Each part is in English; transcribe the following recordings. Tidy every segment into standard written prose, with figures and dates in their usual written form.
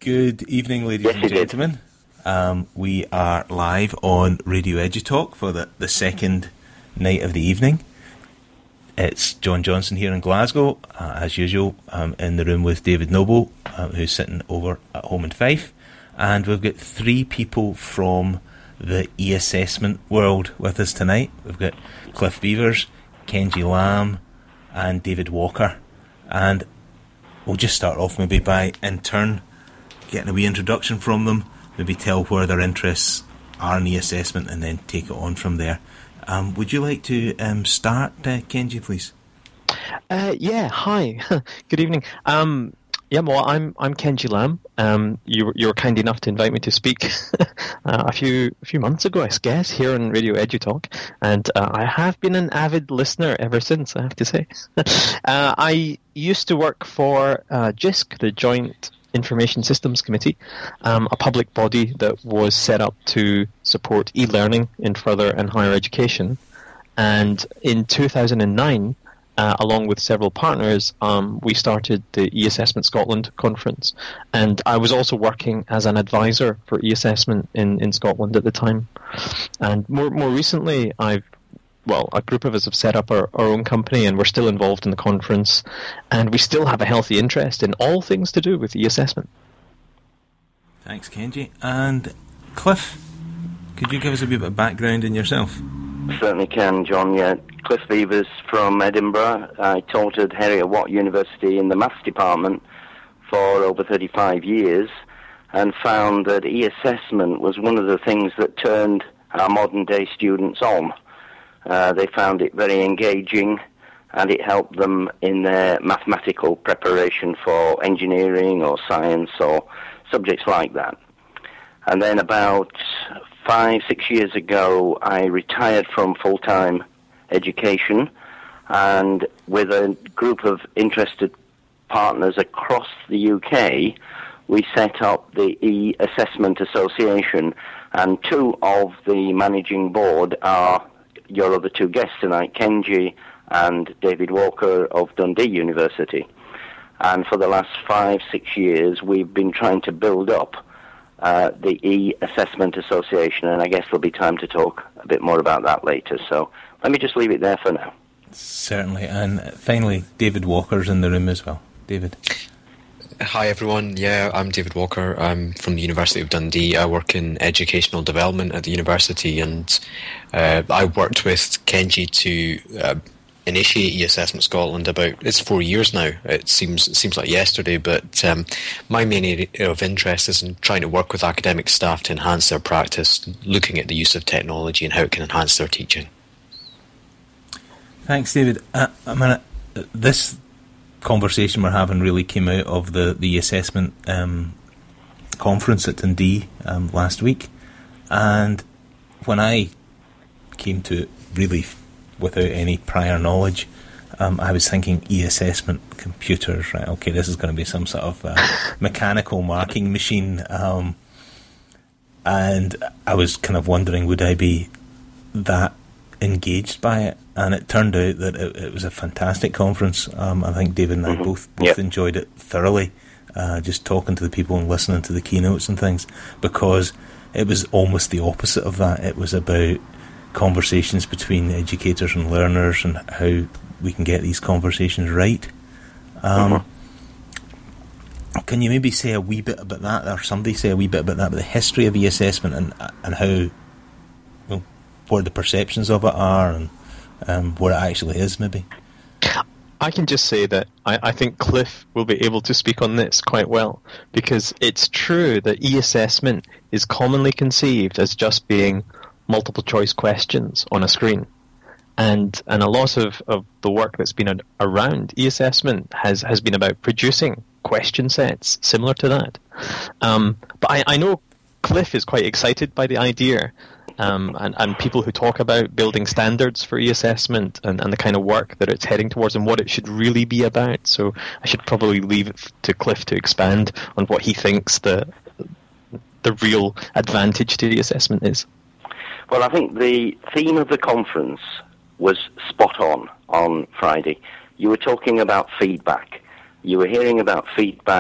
Good evening, ladies and gentlemen. We are live on Radio EduTalk for the second night of the evening. It's John Johnson here in Glasgow, as usual, in the room with David Noble, who's sitting over at home in Fife. And we've got three people from the e-assessment world with us tonight. We've got Cliff Beavers, Kenji Lamb, and David Walker. And we'll just start off maybe by, in turn, getting a wee introduction from them, maybe tell where their interests are in e-assessment, and then take it on from there. Would you like to start, Kenji, please? Yeah, hi. Good evening. I'm Kenji Lamb. You were kind enough to invite me to speak a few months ago, I guess, here on Radio EduTalk, and I have been an avid listener ever since, I have to say. I used to work for JISC, the Joint Information Systems Committee, a public body that was set up to support e-learning in further and higher education. And in 2009, along with several partners, we started the e-Assessment Scotland conference. And I was also working as an advisor for e-assessment in Scotland at the time. And more recently, a group of us have set up our own company, and we're still involved in the conference, and we still have a healthy interest in all things to do with e-assessment. Thanks, Kenji. And Cliff, could you give us a bit of background in yourself? Certainly can, John. Yeah, Cliff Beavers from Edinburgh. I taught at Heriot-Watt University in the maths department for over 35 years, and found that e-assessment was one of the things that turned our modern-day students on. They found it very engaging, and it helped them in their mathematical preparation for engineering or science or subjects like that. And then about 5-6 years ago, I retired from full-time education, and with a group of interested partners across the UK, we set up the E-Assessment Association, and two of the managing board are your other two guests tonight, Kenji and David Walker of Dundee University. And for the last 5-6 years, we've been trying to build up the E-Assessment Association, and I guess there'll be time to talk a bit more about that later. So let me just leave it there for now. Certainly. And finally, David Walker's in the room as well. David. Hi everyone, yeah, I'm David Walker. I'm from the University of Dundee. I work in educational development at the university, and I worked with Kenji to initiate e-Assessment Scotland it's 4 years now. It seems like yesterday, but my main area of interest is in trying to work with academic staff to enhance their practice, looking at the use of technology and how it can enhance their teaching. Thanks, David. This conversation we're having really came out of the assessment conference at Dundee last week, and when I came to it really without any prior knowledge, I was thinking e-assessment, computers, right, okay, this is going to be some sort of mechanical marking machine, and I was kind of wondering, would I be that engaged by it? And it turned out that it was a fantastic conference. I think David and I both enjoyed it thoroughly, just talking to the people and listening to the keynotes and things, because it was almost the opposite of that. It was about conversations between educators and learners and how we can get these conversations right. Can you maybe say a wee bit about that, or somebody say a wee bit about that, about the history of e-assessment and how, well, what the perceptions of it are, and what it actually is, maybe? I can just say that I think Cliff will be able to speak on this quite well, because it's true that e-assessment is commonly conceived as just being multiple choice questions on a screen. And a lot of the work that's been around e-assessment has been about producing question sets similar to that. But I know Cliff is quite excited by the idea, and people who talk about building standards for e-assessment and the kind of work that it's heading towards and what it should really be about. So I should probably leave it to Cliff to expand on what he thinks the real advantage to e-assessment is. Well, I think the theme of the conference was spot on Friday. You were talking about feedback. You were hearing about feedback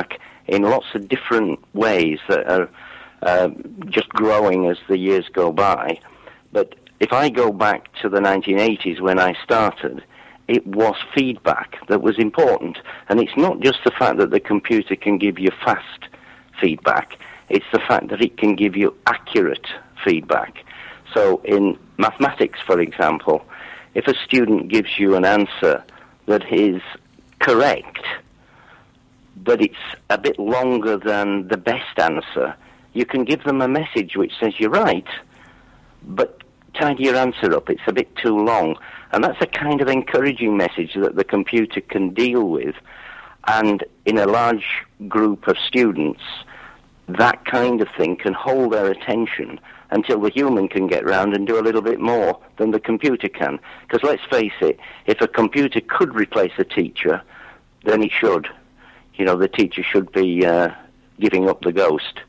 in lots of different ways that are just growing as the years go by. But if I go back to the 1980s when I started, it was feedback that was important. And it's not just the fact that the computer can give you fast feedback, it's the fact that it can give you accurate feedback. So in mathematics, for example, if a student gives you an answer that is correct, but it's a bit longer than the best answer, you can give them a message which says you're right, but tidy your answer up, it's a bit too long. And that's a kind of encouraging message that the computer can deal with. And in a large group of students, that kind of thing can hold their attention until the human can get round and do a little bit more than the computer can. Because let's face it, if a computer could replace a teacher, then it should. You know, the teacher should be giving up the ghost.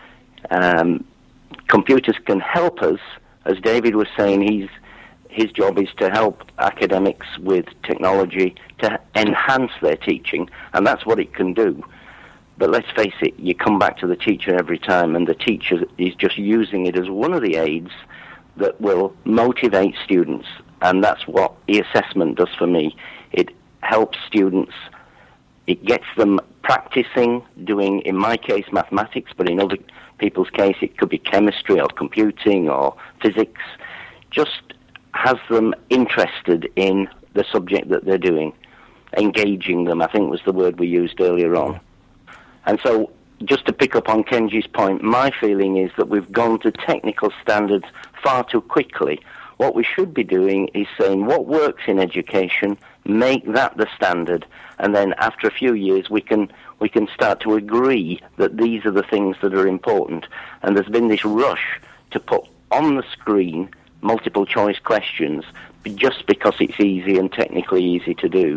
Computers can help us. As David was saying, his job is to help academics with technology to enhance their teaching, and that's what it can do. But let's face it, you come back to the teacher every time, and the teacher is just using it as one of the aids that will motivate students, and that's what e-assessment does for me. It helps students. It gets them practicing, doing, in my case, mathematics, but in other people's case, it could be chemistry or computing or physics. Just has them interested in the subject that they're doing. Engaging them, I think was the word we used earlier on. And so, just to pick up on Kenji's point, my feeling is that we've gone to technical standards far too quickly. What we should be doing is saying what works in education, make that the standard, and then after a few years we can start to agree that these are the things that are important. And there's been this rush to put on the screen multiple choice questions just because it's easy and technically easy to do.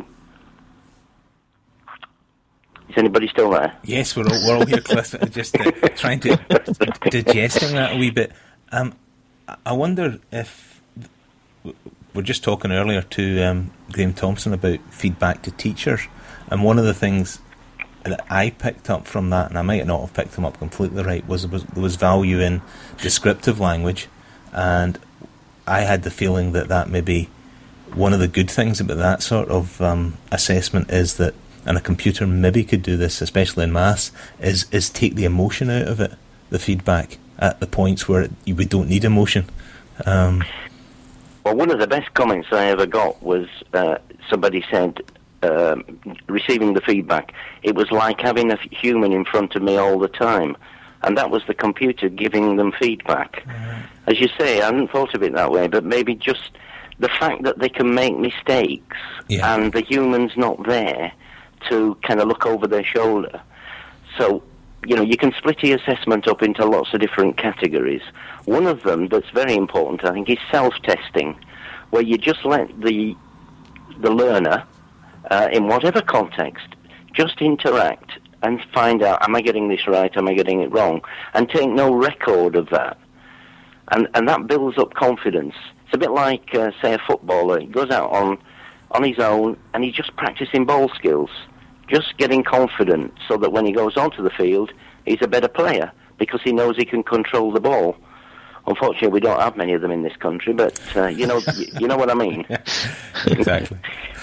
Is anybody still there? Yes, we're all here, Cliff. Just trying to digesting that a wee bit. I wonder if we're just talking earlier to Graham Thompson about feedback to teachers, and one of the things that I picked up from that, and I might not have picked them up completely right, was there was value in descriptive language, and I had the feeling that maybe one of the good things about that sort of assessment is that, and a computer maybe could do this, especially in maths, is take the emotion out of it, the feedback, at the points where we don't need emotion. Well, one of the best comments I ever got was somebody said, receiving the feedback, it was like having a human in front of me all the time. And that was the computer giving them feedback. As you say, I hadn't thought of it that way, but maybe just the fact that they can make mistakes and the human's not there to kind of look over their shoulder. So, you know, you can split the assessment up into lots of different categories. One of them that's very important, I think, is self-testing, where you just let the learner, in whatever context, just interact and find out, am I getting this right, am I getting it wrong, and take no record of that. And that builds up confidence. It's a bit like, say, a footballer. He goes out on his own, and he's just practicing ball skills, just getting confident so that when he goes onto the field, he's a better player because he knows he can control the ball. Unfortunately, we don't have many of them in this country, but you know what I mean. Exactly.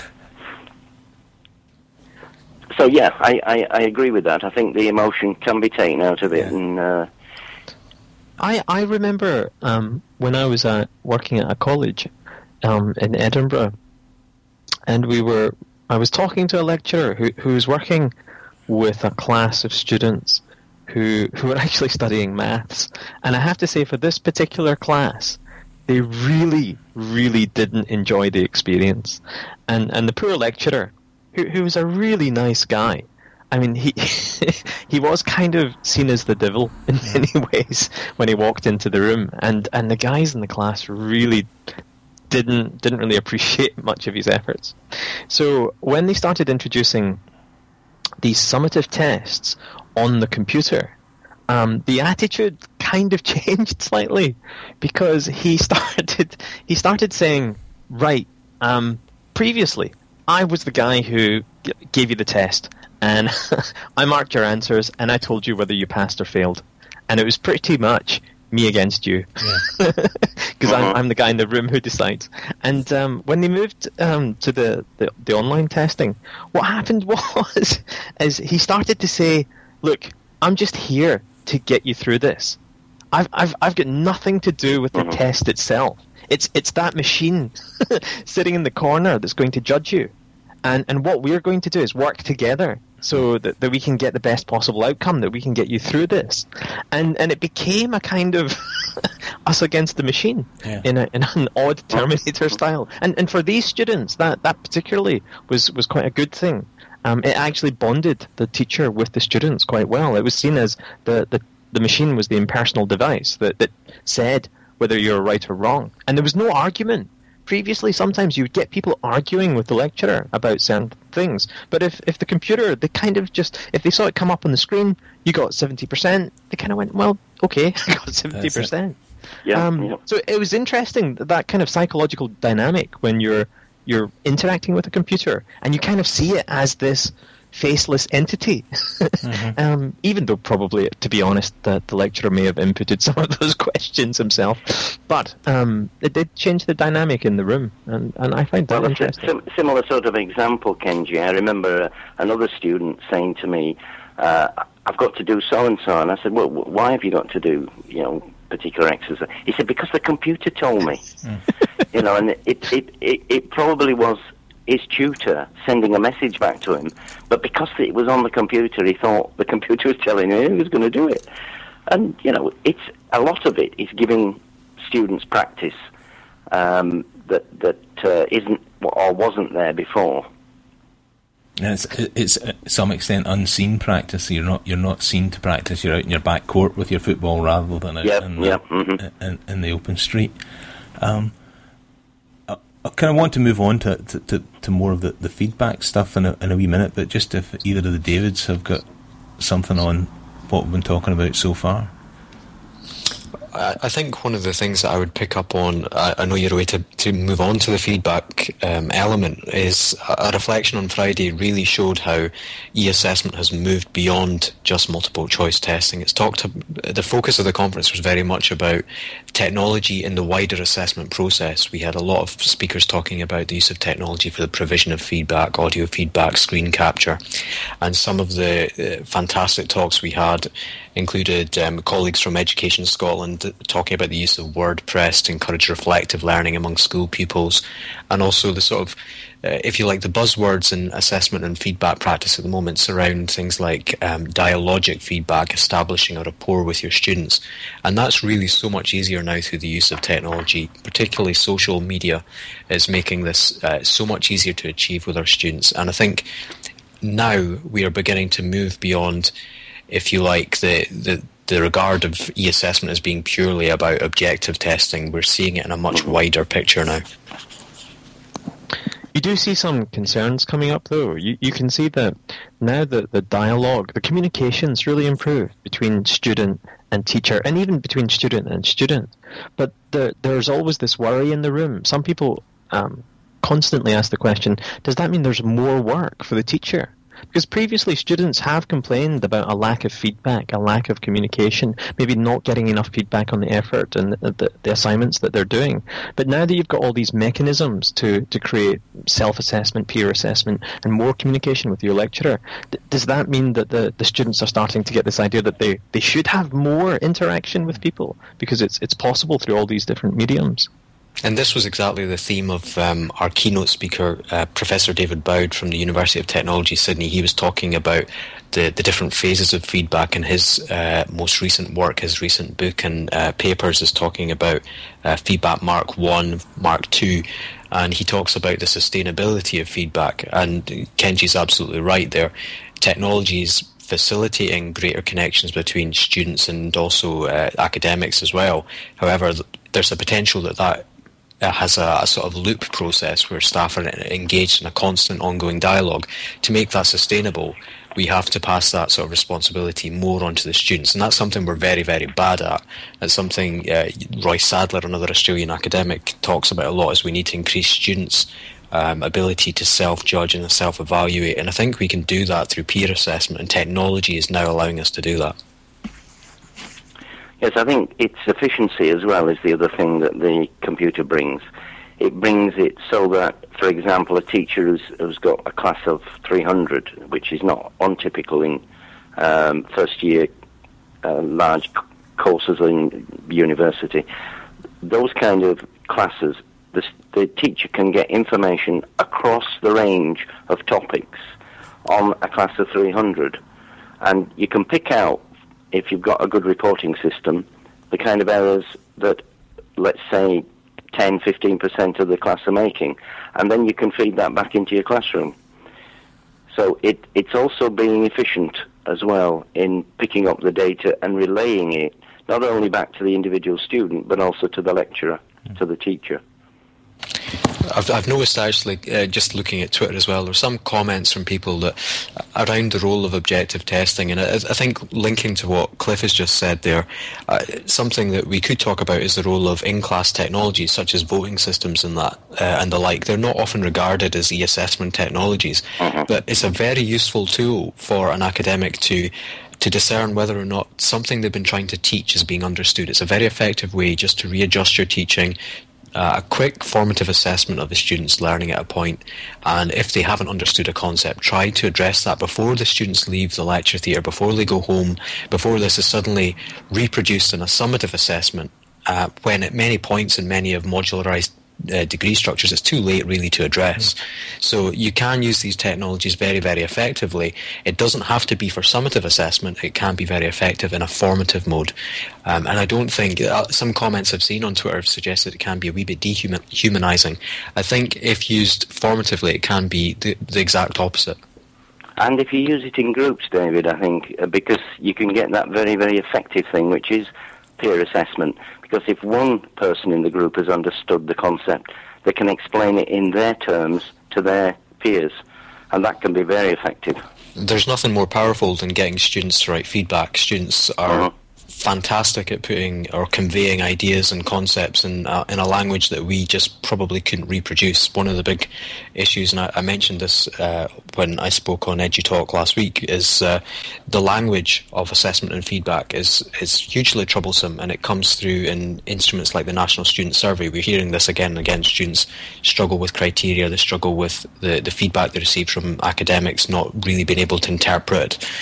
So yeah, I agree with that. I think the emotion can be taken out of it. And I remember when I was working at a college in Edinburgh, and I was talking to a lecturer who was working with a class of students who were actually studying maths. And I have to say, for this particular class, they really, really didn't enjoy the experience. And the poor lecturer, who was a really nice guy, I mean, he was kind of seen as the devil in many ways when he walked into the room. And the guys in the class really didn't really appreciate much of his efforts. So when they started introducing these summative tests on the computer, the attitude kind of changed slightly, because he started saying, right, previously I was the guy who gave you the test, and I marked your answers, and I told you whether you passed or failed. And it was pretty much me against you, because I'm the guy in the room who decides. And when they moved to the online testing, what happened was he started to say, "Look, I'm just here to get you through this. I've got nothing to do with the test itself. It's that machine sitting in the corner that's going to judge you. And what we're going to do is work together so that we can get the best possible outcome, that we can get you through this." And it became a kind of us against the machine in an odd Terminator style. And for these students, that particularly was quite a good thing. It actually bonded the teacher with the students quite well. It was seen as the machine was the impersonal device that said whether you're right or wrong. And there was no argument. Previously, sometimes you would get people arguing with the lecturer about certain things. But if the computer, they kind of just, if they saw it come up on the screen, you got 70%, they kind of went, well, okay, I got 70%. So it was interesting, that kind of psychological dynamic when you're interacting with a computer and you kind of see it as this faceless entity. Even though probably, to be honest, the lecturer may have inputted some of those questions himself. But it did change the dynamic in the room, and I find that interesting. Similar sort of example, Kenji. I remember another student saying to me, "I've got to do so-and-so." And I said, "Well, why have you got to do, particular exercise?" He said, "Because the computer told me." And it probably was his tutor sending a message back to him, but because it was on the computer, he thought the computer was telling him he was going to do it. And it's a lot of it is giving students practice that isn't or wasn't there before. It's to some extent unseen practice. You're not seen to practice. You're out in your back court with your football rather than in the open street. I kind of want to move on to more of the feedback stuff in a wee minute, but just if either of the Davids have got something on what we've been talking about so far. I think one of the things that I would pick up on, I know you're way to move on to the feedback element, is a reflection on Friday really showed how e-assessment has moved beyond just multiple choice testing. The focus of the conference was very much about technology in the wider assessment process. We had a lot of speakers talking about the use of technology for the provision of feedback, audio feedback, screen capture, and some of the fantastic talks we had included colleagues from Education Scotland talking about the use of WordPress to encourage reflective learning among school pupils, and also the sort of, if you like, the buzzwords in assessment and feedback practice at the moment surround things like dialogic feedback, establishing a rapport with your students. And that's really so much easier now through the use of technology, particularly social media is making this so much easier to achieve with our students. And I think now we are beginning to move beyond, if you like, the regard of e-assessment as being purely about objective testing. We're seeing it in a much wider picture now. You do see some concerns coming up, though. You can see that now the dialogue, the communication's really improved between student and teacher, and even between student and student. But there's always this worry in the room. Some people constantly ask the question, does that mean there's more work for the teacher? Because previously students have complained about a lack of feedback, a lack of communication, maybe not getting enough feedback on the effort and the assignments that they're doing. But now that you've got all these mechanisms to create self-assessment, peer assessment, and more communication with your lecturer, does that mean that the students are starting to get this idea that they should have more interaction with people because it's possible through all these different mediums? And this was exactly the theme of our keynote speaker, Professor David Bowd from the University of Technology, Sydney. He was talking about the different phases of feedback in his most recent work. His recent book and papers is talking about feedback Mark 1, Mark 2, and he talks about the sustainability of feedback. And Kenji's absolutely right there. Technology is facilitating greater connections between students and also academics as well. However, there's a potential that has a sort of loop process where staff are engaged in a constant ongoing dialogue. To make that sustainable, we have to pass that sort of responsibility more onto the students, and that's something we're very, very bad at. That's something Roy Sadler, another Australian academic, talks about a lot, is we need to increase students' ability to self-judge and self-evaluate. And I think we can do that through peer assessment, and technology is now allowing us to do that. Yes, I think its efficiency as well is the other thing that the computer brings. It brings it so that, for example, a teacher who's got a class of 300, which is not untypical in first-year large courses in university, those kind of classes, the teacher can get information across the range of topics on a class of 300. And you can pick out, if you've got a good reporting system, the kind of errors that, let's say, 10, 15% of the class are making, and then you can feed that back into your classroom. So it's also being efficient as well in picking up the data and relaying it, not only back to the individual student, but also to the lecturer, to the teacher. I've noticed actually, just looking at Twitter as well, there's some comments from people that around the role of objective testing, and I think linking to what Cliff has just said there, something that we could talk about is the role of in-class technologies such as voting systems and that and the like. They're not often regarded as e-assessment technologies, but it's a very useful tool for an academic to discern whether or not something they've been trying to teach is being understood. It's a very effective way just to readjust your teaching, a quick formative assessment of the students' learning at a point, and if they haven't understood a concept, try to address that before the students leave the lecture theatre, before they go home, before this is suddenly reproduced in a summative assessment, when at many points in many of modularised degree structures it's too late really to address. So you can use these technologies very, very effectively. It doesn't have to be for summative assessment, it can be very effective in a formative mode. And I don't think, some comments I've seen on Twitter have suggested it can be a wee bit dehumanising. I think if used formatively it can be the exact opposite. And if you use it in groups, David, I think, because you can get that very, very effective thing, which is peer assessment. Because if one person in the group has understood the concept, they can explain it in their terms to their peers, and that can be very effective. There's nothing more powerful than getting students to write feedback. Students are fantastic at putting or conveying ideas and concepts in a language that we just probably couldn't reproduce. One of the big issues, and I mentioned this when I spoke on EduTalk last week, is the language of assessment and feedback is hugely troublesome, and it comes through in instruments like the National Student Survey. We're hearing this again and again. Students struggle with criteria, they struggle with the feedback they receive from academics, not really being able to interpret it.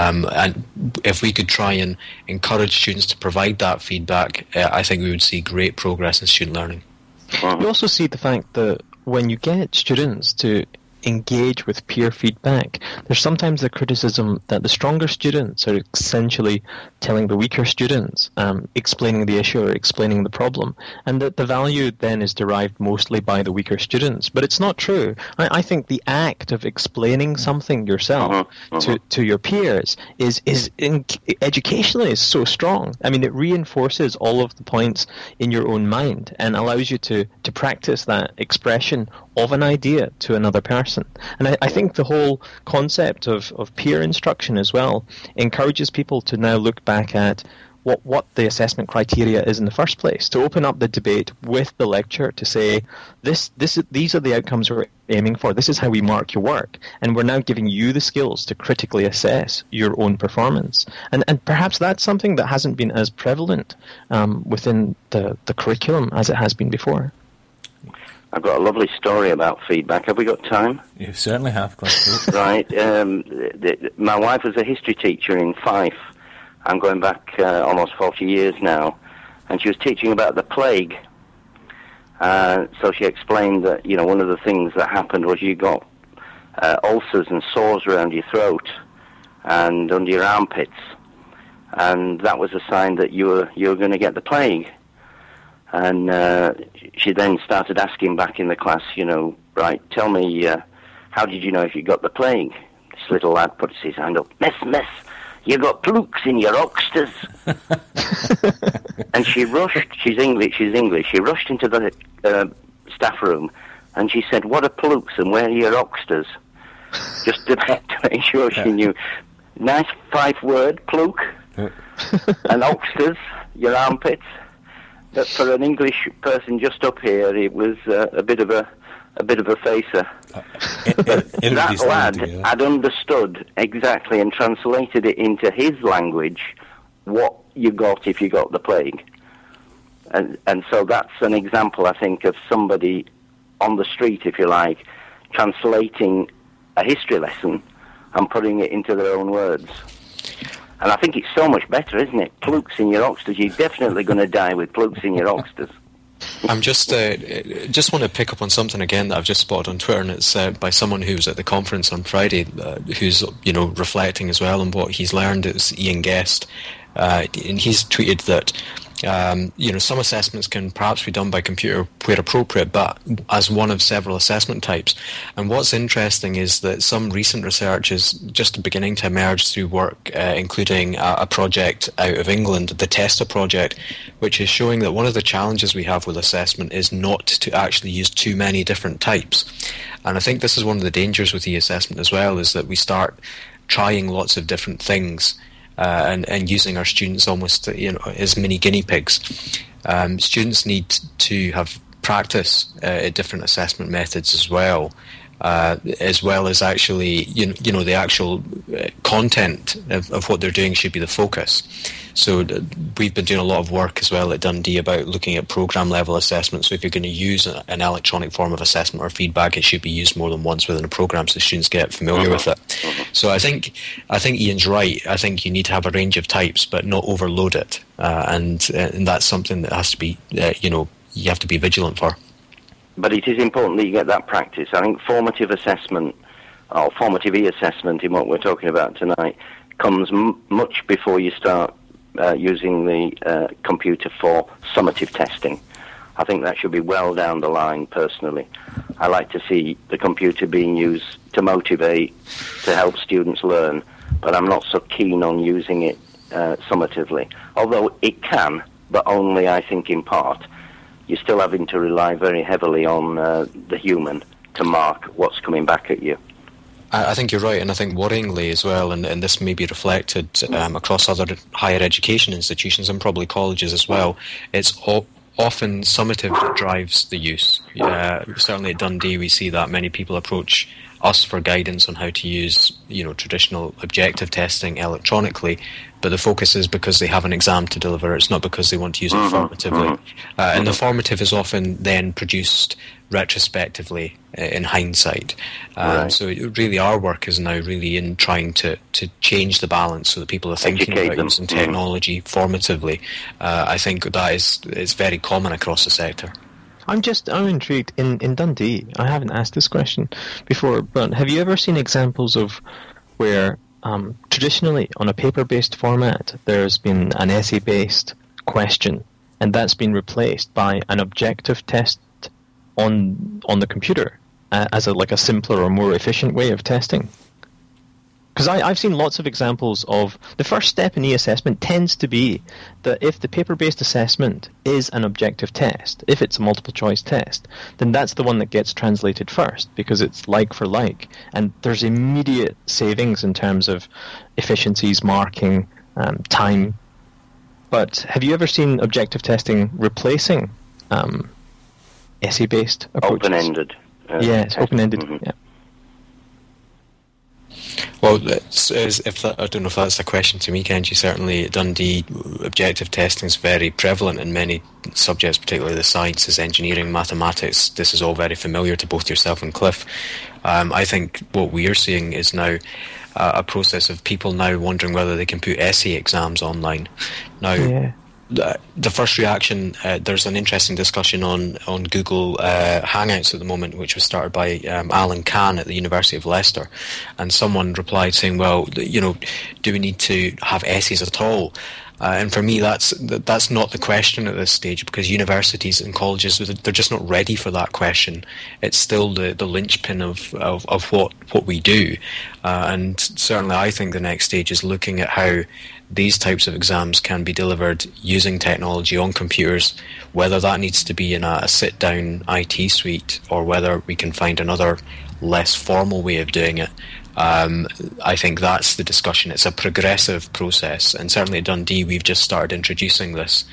And if we could try and encourage students to provide that feedback, I think we would see great progress in student learning. You also see the fact that when you get students to engage with peer feedback, there's sometimes the criticism that the stronger students are essentially telling the weaker students, explaining the issue or explaining the problem, and that the value then is derived mostly by the weaker students. But it's not true. I think the act of explaining something yourself to your peers is educationally is so strong. I mean, it reinforces all of the points in your own mind and allows you to practice that expression of an idea to another person. And I think the whole concept of peer instruction as well encourages people to now look back at what the assessment criteria is in the first place, to open up the debate with the lecturer to say, these are the outcomes we're aiming for, this is how we mark your work, and we're now giving you the skills to critically assess your own performance. And perhaps that's something that hasn't been as prevalent within the curriculum as it has been before. I've got a lovely story about feedback. Have we got time? You certainly have, Cliff. Right. My wife was a history teacher in Fife. I'm going back almost 40 years now. And she was teaching about the plague. So she explained that, one of the things that happened was you got ulcers and sores around your throat and under your armpits. And that was a sign that you were going to get the plague. And she then started asking back in the class, right, tell me, how did you know if you got the plague? This little lad puts his hand up, Miss, you got plooks in your oxters. And she rushed, she's English, she rushed into the staff room and she said, what are plooks and where are your oxters? Just to make sure she knew. Nice 5-word, pluke, and oxters, your armpits. But for an English person just up here, it was a bit of a a bit of a facer. That lad had understood exactly and translated it into his language what you got if you got the plague. And so that's an example, I think, of somebody on the street, if you like, translating a history lesson and putting it into their own words. And I think it's so much better, isn't it? Plukes in your oxters. You're definitely going to die with plukes in your oxters. I'm just want to pick up on something again that I've just spotted on Twitter, and it's by someone who was at the conference on Friday, who's reflecting as well on what he's learned. It's Ian Guest, and he's tweeted that some assessments can perhaps be done by computer where appropriate, but as one of several assessment types. And what's interesting is that some recent research is just beginning to emerge through work, including a project out of England, the TESTA project, which is showing that one of the challenges we have with assessment is not to actually use too many different types. And I think this is one of the dangers with e-assessment as well, is that we start trying lots of different things and using our students almost as mini guinea pigs. Students need to have practice at different assessment methods as well as actually the actual content of what they're doing should be the focus. So we've been doing a lot of work as well at Dundee about looking at program level assessment. So if you're going to use an electronic form of assessment or feedback, it should be used more than once within a program so students get familiar with it. So I think Ian's right. I think you need to have a range of types but not overload it, and that's something that has to be you have to be vigilant for. But it is important that you get that practice. I think formative assessment, or formative e-assessment in what we're talking about tonight, comes much before you start using the computer for summative testing. I think that should be well down the line, personally. I like to see the computer being used to motivate, to help students learn, but I'm not so keen on using it summatively. Although it can, but only, I think, in part. You're still having to rely very heavily on the human to mark what's coming back at you. I think you're right, and I think worryingly as well, and this may be reflected across other higher education institutions and probably colleges as well, it's often summative that drives the use. Certainly at Dundee we see that many people approach us for guidance on how to use traditional objective testing electronically, but the focus is because they have an exam to deliver. It's not because they want to use it formatively. And the formative is often then produced retrospectively in hindsight. Right. So really our work is now really in trying to change the balance so that people are thinking Educate about them. using technology formatively. I think that is very common across the sector. I'm intrigued. In Dundee, I haven't asked this question before, but have you ever seen examples of where traditionally on a paper-based format there's been an essay-based question and that's been replaced by an objective test on the computer as a simpler or more efficient way of testing? Because I've seen lots of examples of the first step in e-assessment tends to be that if the paper-based assessment is an objective test, if it's a multiple-choice test, then that's the one that gets translated first because it's like for like. And there's immediate savings in terms of efficiencies, marking, time. But have you ever seen objective testing replacing essay-based approaches? Open-ended. It's open-ended, yeah. Well, I don't know if that's a question to me, Kenji. Certainly at Dundee, objective testing is very prevalent in many subjects, particularly the sciences, engineering, mathematics. This is all very familiar to both yourself and Cliff. I think what we are seeing is now a process of people now wondering whether they can put essay exams online. Now, the first reaction, there's an interesting discussion on Google Hangouts at the moment, which was started by Alan Kahn at the University of Leicester, and someone replied saying, well, do we need to have essays at all? And for me, that's not the question at this stage, because universities and colleges, they're just not ready for that question. It's still the linchpin of what we do. And certainly I think the next stage is looking at how these types of exams can be delivered using technology on computers, whether that needs to be in a sit-down IT suite or whether we can find another less formal way of doing it. I think that's the discussion. It's a progressive process, and certainly at Dundee we've just started introducing this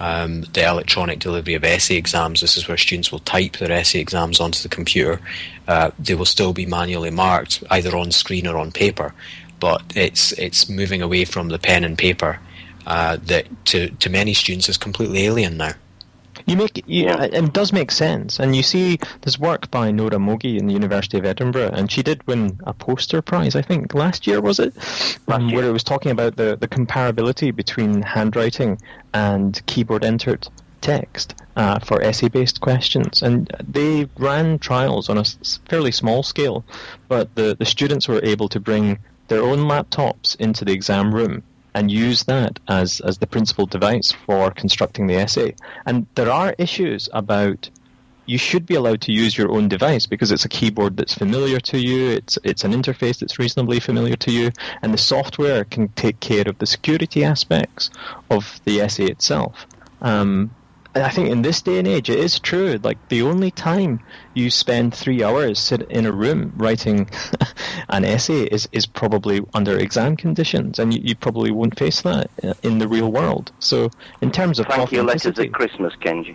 the electronic delivery of essay exams. This is where students will type their essay exams onto the computer. They will still be manually marked, either on screen or on paper, but it's moving away from the pen and paper that to many students is completely alien now. It does make sense, and you see there's work by Nora Mogi in the University of Edinburgh, and she did win a poster prize, I think, last year, was it? Where it was talking about the comparability between handwriting and keyboard-entered text for essay-based questions, and they ran trials on a fairly small scale, but the students were able to bring their own laptops into the exam room and use that as the principal device for constructing the essay. And there are issues about you should be allowed to use your own device because it's a keyboard that's familiar to you, it's an interface that's reasonably familiar to you, and the software can take care of the security aspects of the essay itself. And I think in this day and age, it is true. Like, the only time you spend 3 hours sit in a room writing an essay is probably under exam conditions, and you probably won't face that in the real world. So, in terms of thank you letters at Christmas, Kenji.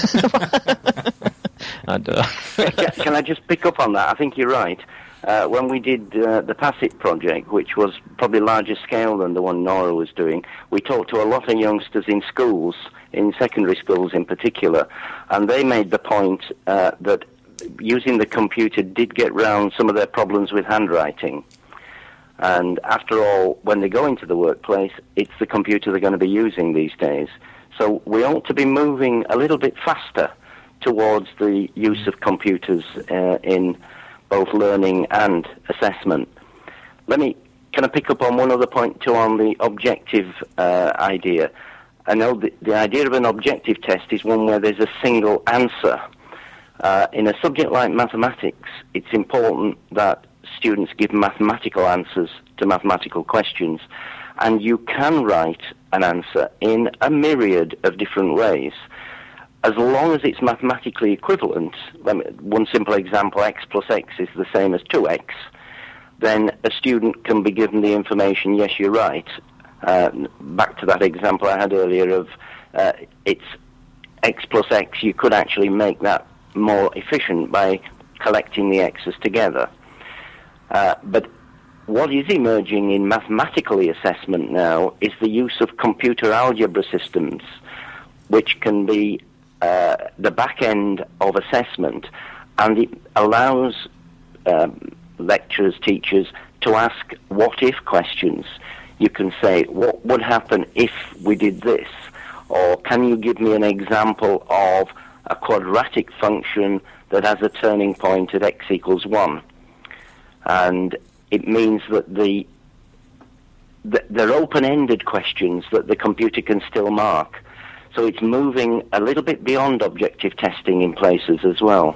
Can I just pick up on that? I think you're right. When we did the PASSIT project, which was probably larger scale than the one Nora was doing, we talked to a lot of youngsters in schools, in secondary schools in particular, and they made the point that using the computer did get round some of their problems with handwriting. And after all, when they go into the workplace, it's the computer they're going to be using these days. So we ought to be moving a little bit faster towards the use of computers in both learning and assessment. Can I pick up on one other point too, on the objective idea? I know the idea of an objective test is one where there's a single answer. In a subject like mathematics, it's important that students give mathematical answers to mathematical questions, and you can write an answer in a myriad of different ways. As long as it's mathematically equivalent, one simple example, x plus x is the same as 2x, then a student can be given the information, yes, you're right. Back to that example I had earlier of it's x plus x, you could actually make that more efficient by collecting the x's together. But what is emerging in mathematical assessment now is the use of computer algebra systems, which can be the back end of assessment, and it allows lecturers, teachers to ask what-if questions. You can say, what would happen if we did this? Or can you give me an example of a quadratic function that has a turning point at x equals 1? And it means that they're open-ended questions that the computer can still mark. So it's moving a little bit beyond objective testing in places as well.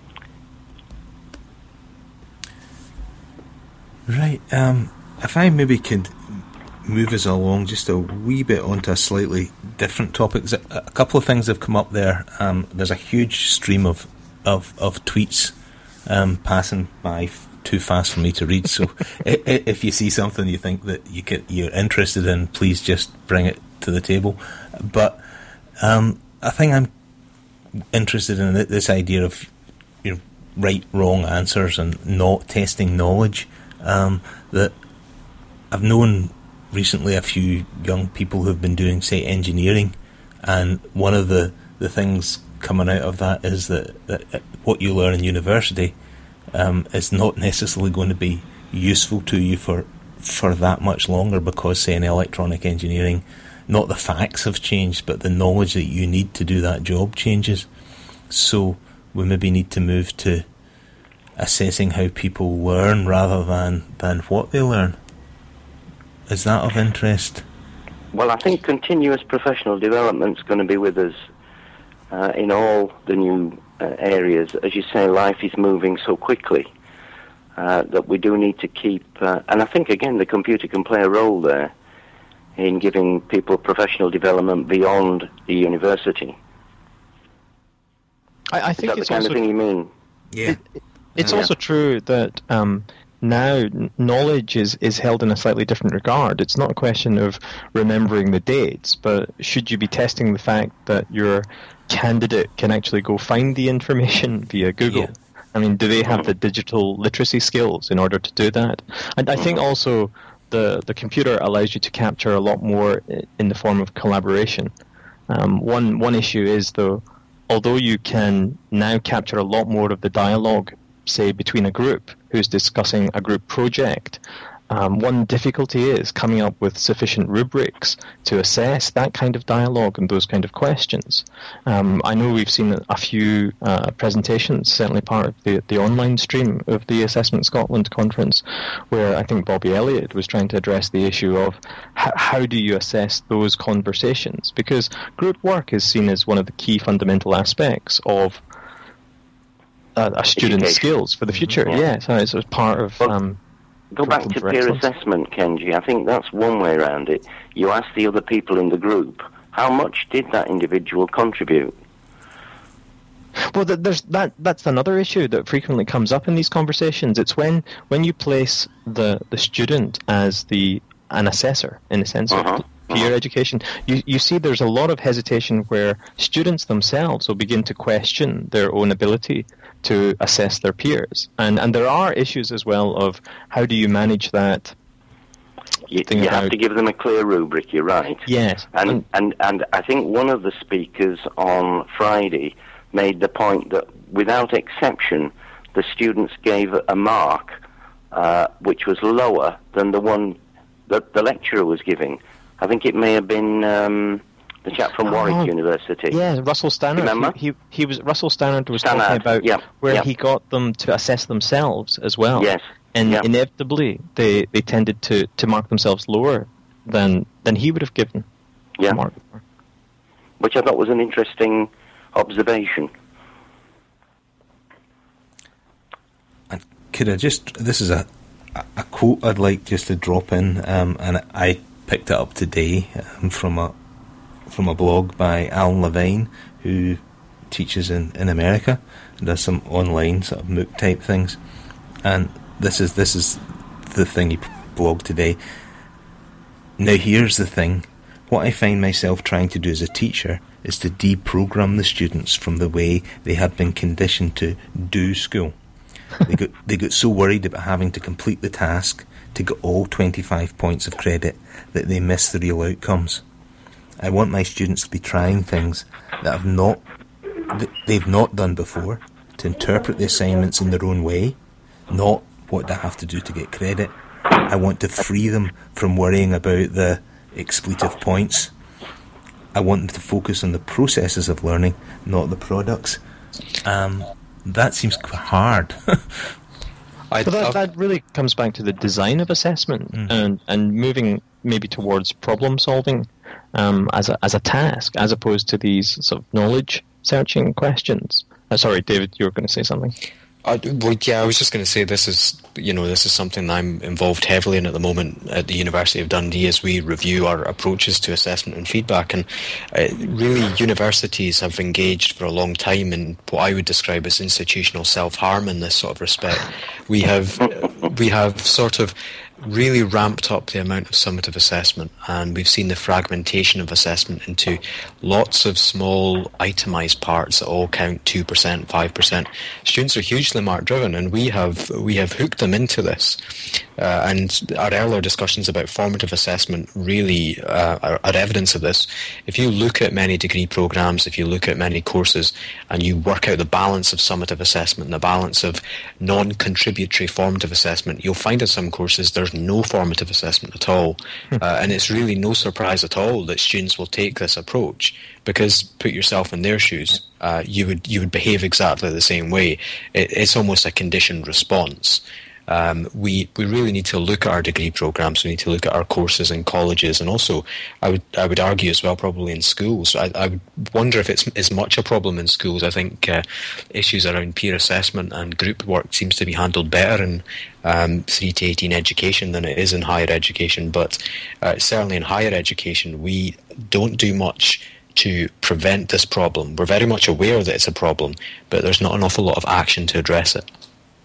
Right. If I maybe could move us along just a wee bit onto a slightly different topic. A couple of things have come up there. There's a huge stream of tweets passing by too fast for me to read. So if you see something you think that you're interested in, please just bring it to the table. But I think I'm interested in this idea of right, wrong answers and not testing knowledge. That I've known recently a few young people who've been doing, say, engineering, and one of the things coming out of that is that what you learn in university is not necessarily going to be useful to you for that much longer, because, say, in electronic engineering, not the facts have changed, but the knowledge that you need to do that job changes. So we maybe need to move to assessing how people learn rather than what they learn. Is that of interest? Well, I think continuous professional development is going to be with us in all the new areas. As you say, life is moving so quickly that we do need to keep... and I think, again, the computer can play a role there in giving people professional development beyond the university. I think is that it's the kind also of thing you mean? Yeah. It's also true that now knowledge is held in a slightly different regard. It's not a question of remembering the dates, but should you be testing the fact that your candidate can actually go find the information via Google? Yeah. I mean, do they have the digital literacy skills in order to do that? And I think also the computer allows you to capture a lot more in the form of collaboration. One issue is, though, although you can now capture a lot more of the dialogue, say, between a group who's discussing a group project, one difficulty is coming up with sufficient rubrics to assess that kind of dialogue and those kind of questions. I know we've seen a few presentations, certainly part of the online stream of the Assessment Scotland conference, where I think Bobby Elliott was trying to address the issue of how do you assess those conversations? Because group work is seen as one of the key fundamental aspects of a student's skills for the future. Yeah, so it's part of... Go back to peer assessment, Kenji. I think that's one way around it. You ask the other people in the group, how much did that individual contribute? Well, that's another issue that frequently comes up in these conversations. It's when you place the student as an assessor, in a sense, of peer education, you see there's a lot of hesitation where students themselves will begin to question their own ability to assess their peers. And there are issues as well of how do you manage that. You have to give them a clear rubric, you're right. Yes. And I think one of the speakers on Friday made the point that without exception, the students gave a mark which was lower than the one that the lecturer was giving. I think it may have been the chap from Warwick University. Yeah, Russell Stannard. Remember? Russell Stannard was talking about where he got them to assess themselves as well. Yes. And inevitably, they tended to mark themselves lower than he would have given. Yeah. Mark. Which I thought was an interesting observation. And could I this is a quote I'd like just to drop in, and I picked it up today from a blog by Alan Levine, who teaches in America and does some online sort of MOOC type things. And this is the thing he blogged today. Now here's the thing. What I find myself trying to do as a teacher is to deprogram the students from the way they had been conditioned to do school. They got so worried about having to complete the task to get all 25 points of credit that they miss the real outcomes. I want my students to be trying things that they've not done before, to interpret the assignments in their own way, not what they have to do to get credit. I want to free them from worrying about the expletive points. I want them to focus on the processes of learning, not the products. That seems quite hard. But that really comes back to the design of assessment and moving maybe towards problem solving as a task, as opposed to these sort of knowledge searching questions. Sorry, David, you were going to say something. I was just going to say this is something I'm involved heavily in at the moment at the University of Dundee as we review our approaches to assessment and feedback. And really, universities have engaged for a long time in what I would describe as institutional self-harm in this sort of respect. We have sort of really ramped up the amount of summative assessment, and we've seen the fragmentation of assessment into lots of small itemized parts that all count 2%, 5%. Students are hugely mark driven, and we have hooked them into this. And our earlier discussions about formative assessment really are evidence of this. If you look at many degree programs, if you look at many courses, and you work out the balance of summative assessment and the balance of non-contributory formative assessment, you'll find in some courses there's no formative assessment at all. And it's really no surprise at all that students will take this approach, because put yourself in their shoes, you would behave exactly the same way. It's almost a conditioned response. We really need to look at our degree programs. We need to look at our courses in colleges, and also I would argue as well probably in schools. I would wonder if it's as much a problem in schools. I think issues around peer assessment and group work seems to be handled better in 3 to 18 education than it is in higher education. But certainly in higher education, we don't do much to prevent this problem. We're very much aware that it's a problem, but there's not an awful lot of action to address it.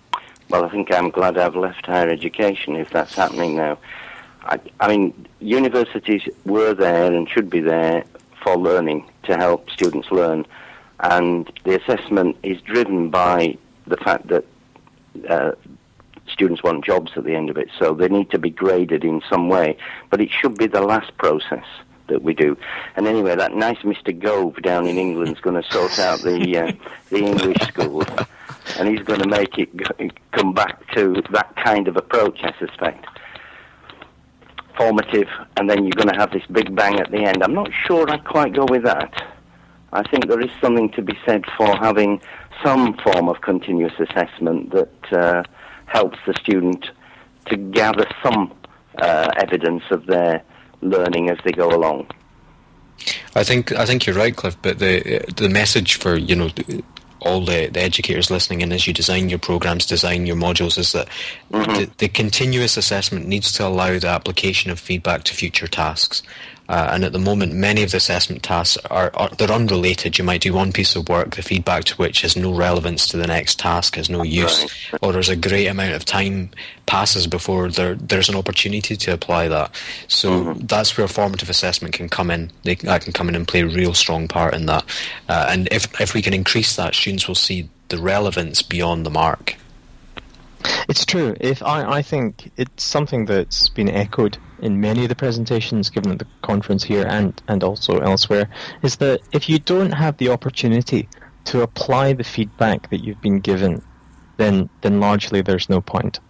Well, I think I'm glad I've left higher education if that's happening now. I mean, universities were there and should be there for learning, to help students learn, and the assessment is driven by the fact that students want jobs at the end of it, so they need to be graded in some way, but it should be the last process that we do. And anyway, that nice Mr. Gove down in England is going to sort out the English schools, and he's going to make it come back to that kind of approach, I suspect. Formative, and then you're going to have this big bang at the end. I'm not sure I quite go with that. I think there is something to be said for having some form of continuous assessment that helps the student to gather some evidence of their learning as they go along. I think you're right, Cliff. But the message for all the educators listening in as you design your programs, design your modules, is that the continuous assessment needs to allow the application of feedback to future tasks. And at the moment, many of the assessment tasks they're unrelated. You might do one piece of work, the feedback to which has no relevance to the next task, has no use, or there's a great amount of time passes before there's an opportunity to apply that. So that's where formative assessment can come in. That can come in and play a real strong part in that. And if we can increase that, students will see the relevance beyond the mark. It's true. I think it's something that's been echoed in many of the presentations given at the conference here and also elsewhere, is that if you don't have the opportunity to apply the feedback that you've been given, then largely there's no point.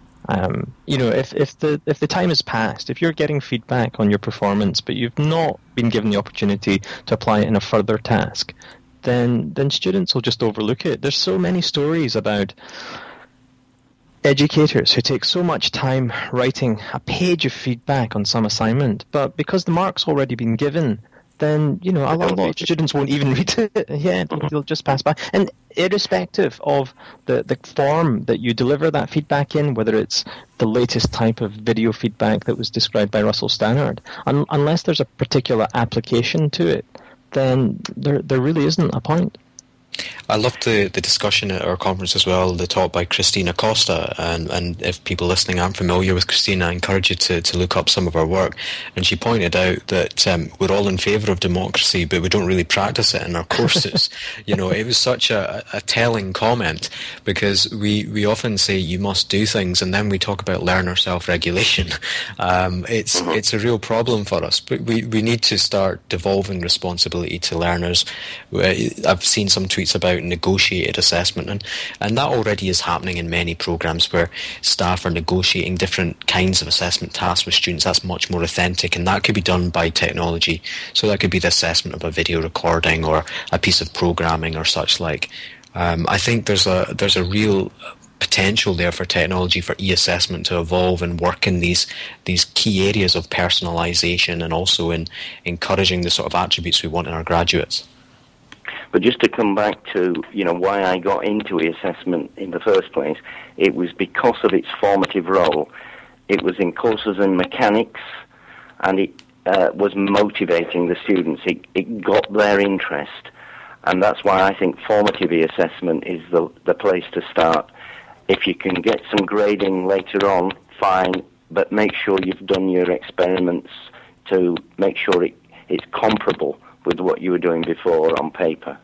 If the time has passed, if you're getting feedback on your performance but you've not been given the opportunity to apply it in a further task, then students will just overlook it. There's so many stories about educators who take so much time writing a page of feedback on some assignment, but because the mark's already been given, then a lot of students won't even read it. Yeah, they'll just pass by. And irrespective of the form that you deliver that feedback in, whether it's the latest type of video feedback that was described by Russell Stannard, unless there's a particular application to it, then there really isn't a point. I loved the discussion at our conference as well, the talk by Christina Costa, and if people listening aren't familiar with Christina, I encourage you to look up some of her work. And she pointed out that we're all in favour of democracy, but we don't really practice it in our courses. It was such a telling comment, because we often say you must do things, and then we talk about learner self-regulation. It's a real problem for us, but we need to start devolving responsibility to learners. I've seen some tweets about negotiated assessment, and that already is happening in many programs where staff are negotiating different kinds of assessment tasks with students. That's much more authentic, and that could be done by technology. So that could be the assessment of a video recording or a piece of programming or such like. I think there's a real potential there for technology, for e-assessment to evolve and work in these key areas of personalisation, and also in encouraging the sort of attributes we want in our graduates. But just to come back to, why I got into e-assessment in the first place, it was because of its formative role. It was in courses in mechanics, and it was motivating the students. It got their interest, and that's why I think formative e-assessment is the place to start. If you can get some grading later on, fine, but make sure you've done your experiments to make sure it's comparable with what you were doing before on paper.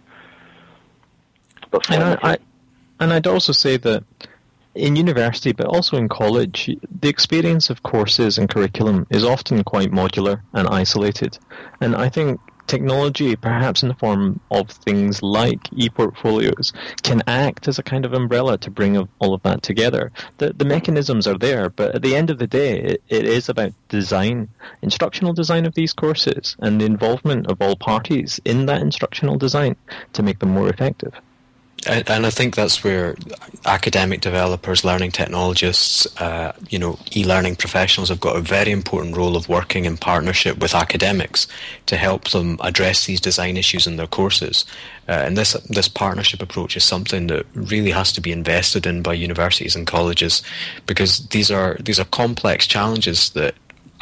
But and I'd also say that in university, but also in college, the experience of courses and curriculum is often quite modular and isolated. And I think technology, perhaps in the form of things like e-portfolios, can act as a kind of umbrella to bring all of that together. The mechanisms are there, but at the end of the day, it is about design, instructional design of these courses, and the involvement of all parties in that instructional design to make them more effective. And I think that's where academic developers, learning technologists, e-learning professionals have got a very important role of working in partnership with academics to help them address these design issues in their courses. And this partnership approach is something that really has to be invested in by universities and colleges, because these are complex challenges that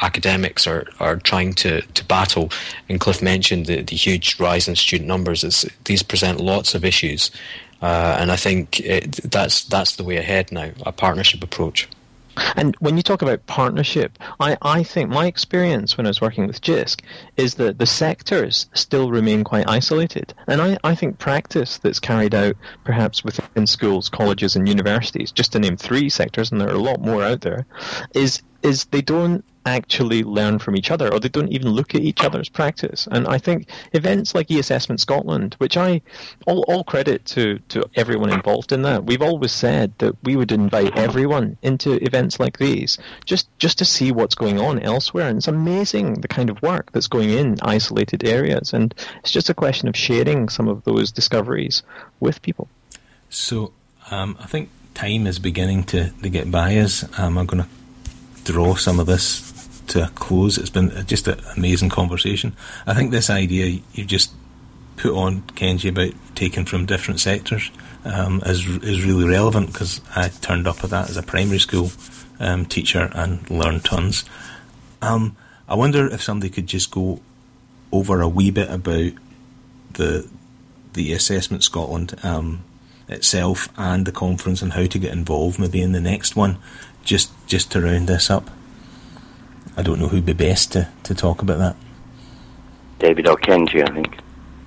academics are trying to battle. And Cliff mentioned the huge rise in student numbers. These present lots of issues, and I think that's the way ahead now, a partnership approach. And when you talk about partnership, I think my experience when I was working with JISC is that the sectors still remain quite isolated. And I think practice that's carried out perhaps within schools, colleges and universities, just to name 3 sectors, and there are a lot more out there, is they don't actually learn from each other, or they don't even look at each other's practice. And I think events like eAssessment Scotland, which all credit to everyone involved in that, we've always said that we would invite everyone into events like these just to see what's going on elsewhere. And it's amazing the kind of work that's going in isolated areas, and it's just a question of sharing some of those discoveries with people. So I think time is beginning to get by us. I'm going to draw some of this to a close. It's been just an amazing conversation. I think this idea you just put on, Kenji, about taking from different sectors is really relevant, because I turned up at that as a primary school teacher and learned tons. I wonder if somebody could just go over a wee bit about the Assessment Scotland itself and the conference, and how to get involved maybe in the next one, just to round this up. I don't know who'd be best to talk about that. David or Kenji, I think.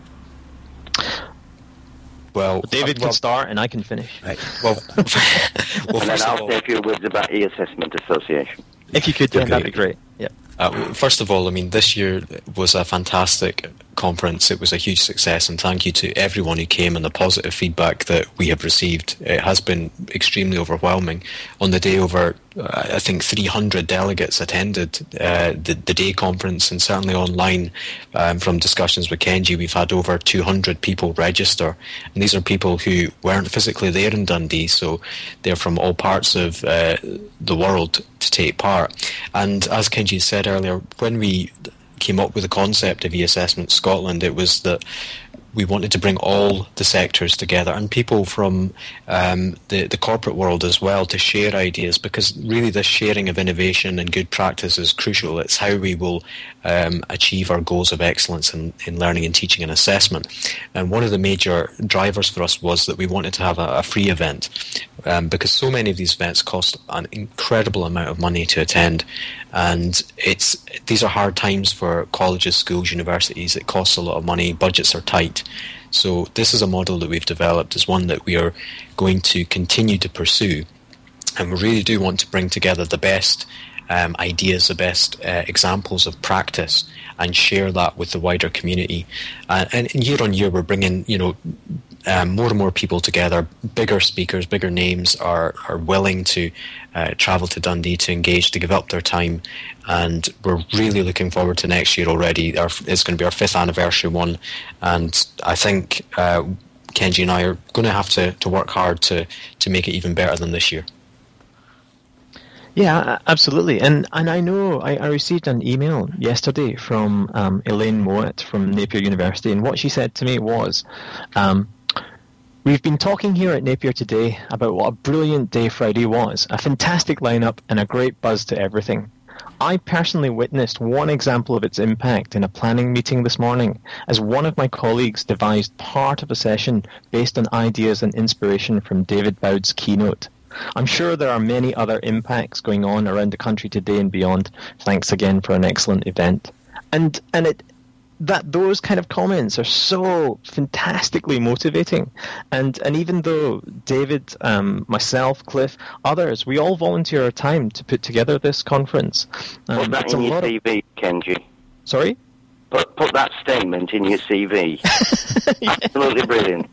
Well, David can start and I can finish. Right. Well, and then I'll say a few words about eAssessment Association. If you could, that'd be great. Yeah. First of all, I mean, this year was a fantastic conference. It was a huge success, and thank you to everyone who came and the positive feedback that we have received. It has been extremely overwhelming. On the day, over I think 300 delegates attended the day conference, and certainly online from discussions with Kenji, we've had over 200 people register, and these are people who weren't physically there in Dundee, so they're from all parts of the world to take part. And as Kenji said earlier, when we came up with the concept of eAssessment Scotland, it was that we wanted to bring all the sectors together, and people from the corporate world as well, to share ideas, because really this sharing of innovation and good practice is crucial. It's how we will achieve our goals of excellence in learning and teaching and assessment. And one of the major drivers for us was that we wanted to have a free event, because so many of these events cost an incredible amount of money to attend, and these are hard times for colleges, schools, universities. It costs a lot of money, budgets are tight. So this is a model that we've developed, is one that we are going to continue to pursue, and we really do want to bring together the best ideas, the best examples of practice, and share that with the wider community. And year on year, we're bringing more and more people together. Bigger speakers, bigger names are willing to travel to Dundee to engage, to give up their time, and we're really looking forward to next year already. It's going to be our 5th anniversary one, and I think Kenji and I are going to have to work hard to make it even better than this year. Yeah, absolutely. And I know I received an email yesterday from Elaine Mowat from Napier University, and what she said to me was, we've been talking here at Napier today about what a brilliant day Friday was, a fantastic lineup and a great buzz to everything. I personally witnessed one example of its impact in a planning meeting this morning, as one of my colleagues devised part of a session based on ideas and inspiration from David Bowd's keynote. I'm sure there are many other impacts going on around the country today and beyond. Thanks again for an excellent event. And those kind of comments are so fantastically motivating. And even though David, myself, Cliff, others, we all volunteer our time to put together this conference. Put that in your CV, Kenji. Sorry? Put that statement in your CV. Absolutely brilliant.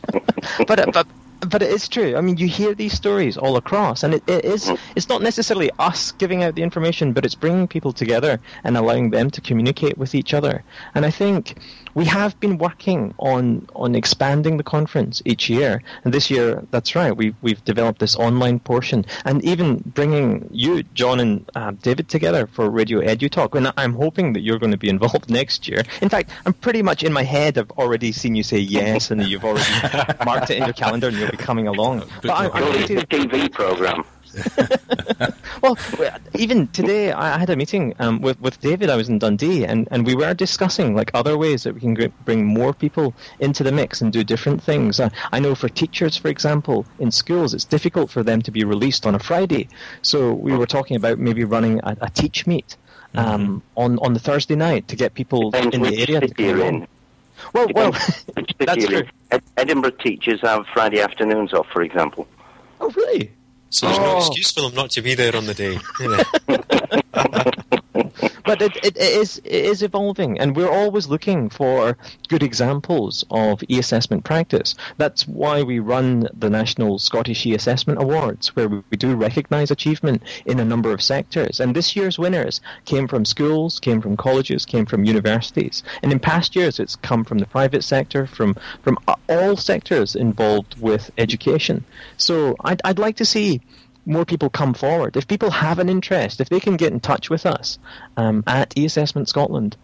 But it is true. I mean, you hear these stories all across, and it's not necessarily us giving out the information, but it's bringing people together and allowing them to communicate with each other. And I think we have been working on expanding the conference each year, and this year, that's right, we've developed this online portion, and even bringing you, John and David, together for Radio EduTalk. And I'm hoping that you're going to be involved next year. In fact, I'm pretty much in my head, I've already seen you say yes, and you've already marked it in your calendar, and you'll be coming along. But I'm going to the TV program. Well, even today, I had a meeting with David. I was in Dundee, and we were discussing like other ways that we can bring more people into the mix and do different things. I know for teachers, for example, in schools, it's difficult for them to be released on a Friday. So we were talking about maybe running a teach meet on the Thursday night to get people in the area to come along. Well, that's true. Edinburgh teachers have Friday afternoons off, for example. Oh, really? So there's no excuse for them not to be there on the day. But it is evolving, and we're always looking for good examples of e-assessment practice. That's why we run the National Scottish E-Assessment Awards, where we do recognise achievement in a number of sectors. And this year's winners came from schools, came from colleges, came from universities. And in past years, it's come from the private sector, from all sectors involved with education. So I'd like to see more people come forward. If people have an interest, if they can get in touch with us at eAssessment Scotland,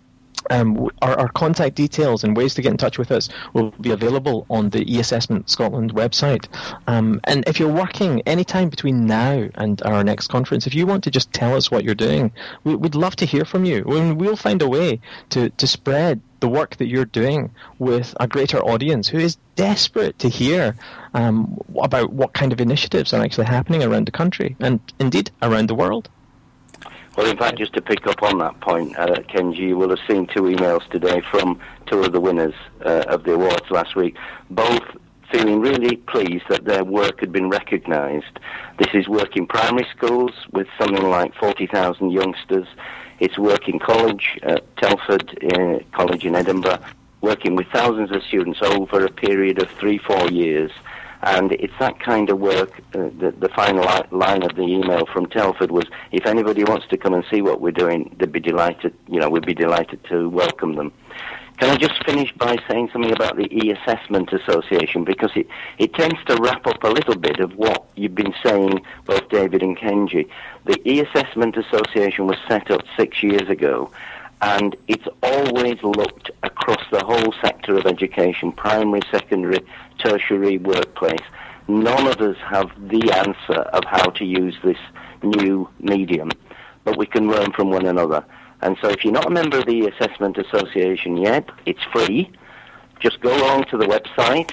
our contact details and ways to get in touch with us will be available on the eAssessment Scotland website. And if you're working any time between now and our next conference, if you want to just tell us what you're doing, we'd love to hear from you. We'll find a way to spread the work that you're doing with a greater audience who is desperate to hear about what kind of initiatives are actually happening around the country and indeed around the world. Well, in fact, just to pick up on that point, Kenji, you will have seen 2 emails today from 2 of the winners of the awards last week, both feeling really pleased that their work had been recognised. This is work in primary schools with something like 40,000 youngsters. It's work in college at Telford College in Edinburgh, working with thousands of students over a period of 3-4 years. And it's that kind of work. The final line of the email from Telford was, if anybody wants to come and see what we're doing, they'd be delighted. We'd be delighted to welcome them. Can I just finish by saying something about the E-Assessment Association, because it tends to wrap up a little bit of what you've been saying, both David and Kenji. The E-Assessment Association was set up 6 years ago, and it's always looked across the whole sector of education, primary, secondary, tertiary, workplace. None of us have the answer of how to use this new medium, but we can learn from one another. And so if you're not a member of the Assessment Association yet, it's free. Just go along to the website,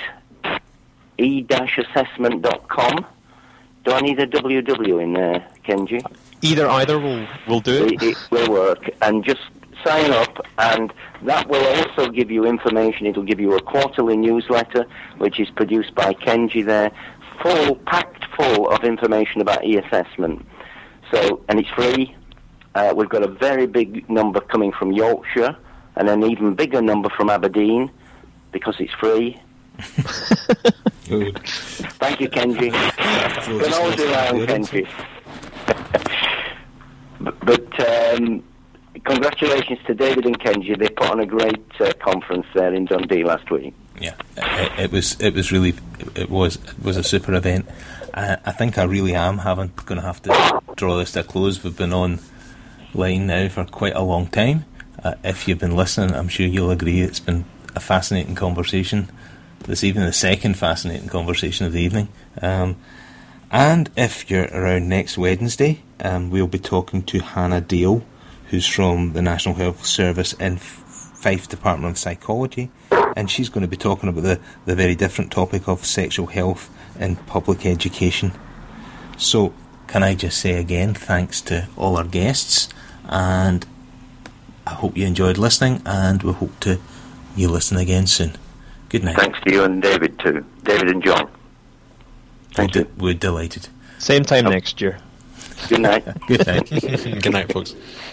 e-assessment.com. Do I need a www in there, Kenji? Either will do it. It will work. And just sign up, and that will also give you information. It'll give you a quarterly newsletter, which is produced by Kenji there, packed full of information about e-assessment. So, and it's free. We've got a very big number coming from Yorkshire, and an even bigger number from Aberdeen, because it's free. Thank you, Kenji. Been always around, Kenji. But congratulations to David and Kenji. They put on a great conference there in Dundee last week. Yeah, it was really a super event. I think I really am going to have to draw this to a close. We've been on line now for quite a long time. If you've been listening, I'm sure you'll agree it's been a fascinating conversation this evening, the second fascinating conversation of the evening. And if you're around next Wednesday, we'll be talking to Hannah Dale, who's from the National Health Service in Fife Department of Psychology, and she's going to be talking about the very different topic of sexual health in public education. So, can I just say again, thanks to all our guests, and I hope you enjoyed listening, and we hope you listen again soon. Good night. Thanks to you and David too. David and John. Thank you. We're delighted. Same time next year. Good night. Good night. Good night, folks.